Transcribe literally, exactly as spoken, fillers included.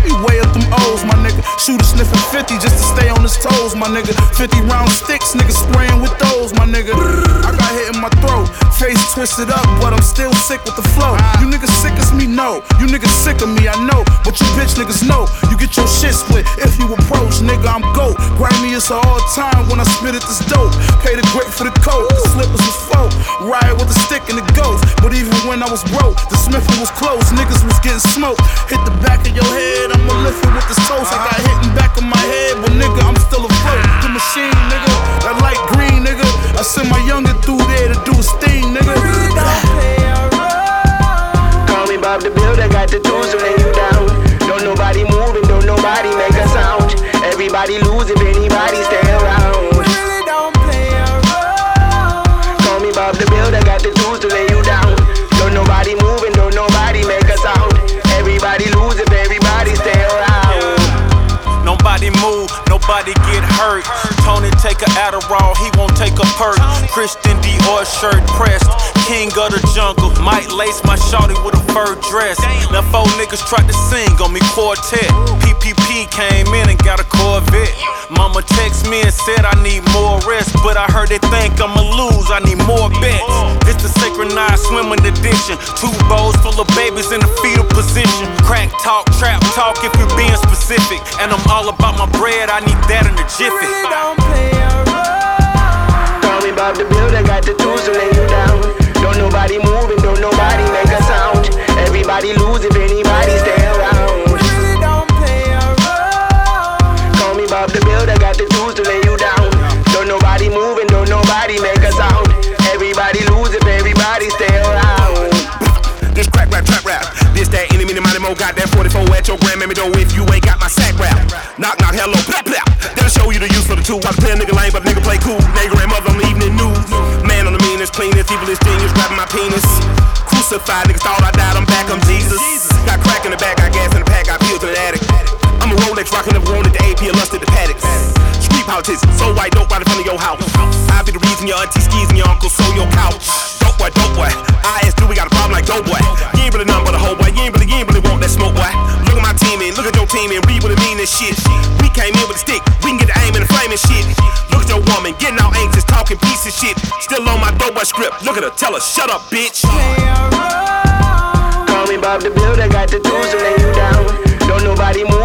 be way up them O's, my nigga. Shooter sniffing fifty just to stay on his toes, my nigga. fifty round sticks, nigga spraying with those, my nigga. I got hit in my throat, face twisted up, but I'm still sick with the flow. You niggas sick as me, no. You niggas sick of me, I know. But you bitch niggas know. You get your shit split if you approach, nigga, I'm GOAT. Grimy is all the time when I spit at this dope. Pay the grip for the coat, the slippers was folk. Riot with a stick and the ghost. But even when I was broke, the smithing was close. Niggas was getting smoked. Hit the back of your head, I'ma lift it with this toast. I got hit in back of my head, but nigga, I'm still afloat. The machine, nigga, that light green, nigga. I send my youngin' through there to do his thing, nigga. Call me Bob the Builder, got the tools to lay you down. Don't nobody move and don't nobody make a sound. Everybody lose if anybody stay around. Call me Bob the Builder, got the tools to lay you down. Don't nobody move and don't nobody make a sound. Everybody lose if everybody stay around. Nobody move, nobody get hurt. Tony take a Adderall, he won't take a perk. Christian Dior shirt pressed, king of the jungle. Might lace my shawty with a fur dress. Now four niggas tried to sing on me quartet. P P P came in and got a Corvette. Mama text me and said I need more rest, but I heard they think I'ma lose, I need more bets. This the synchronized swimming edition. Two bowls full of babies in the fetal position. Crack talk, trap talk if you're being specific. And I'm all about my bread, I need that in a jiffy. Call me Bob the Builder, got the tools to lay you down. Don't nobody move and don't nobody make a sound. Everybody lose if anybody stay around. Call me Bob the Builder, got the tools to lay you down. Don't nobody move and don't nobody make a sound. Everybody lose if everybody stay around. This crack rap, trap rap. This that any mini money mo. Got that forty-four at your grandmammy though if you ain't got my sack rap. Knock knock hello blah blah. That'll show you the use for the tool. I play a nigga lame but nigga play cool. Nigga grandmother on the evening news. Man on the meanest, cleanest, evilest genius grabbing my penis. Crucified niggas thought I died, I'm back, I'm Jesus. Got crack in the back, got gas in the pack, got pills in the attic. I'm a Rolex rockin' never wanted the A P, I lusted the paddocks. Street politics, so white, dope right in front of your house. I be the reason your auntie skis and your uncle sold your couch. Dope boy, dope boy. I asked, do we got a problem like dope boy? You ain't really nothing but a hoe boy. You ain't really, you ain't really want that smoke boy. Look at my team and look at your team and read what it mean this shit. We came in with a stick, we can get the aim and the flame and shit. Look at your woman, getting all anxious, talking piece of shit. Still on my dope boy script. Look at her, tell her, shut up, bitch. Call me Bob the Builder, got the tools to lay you down. Don't nobody move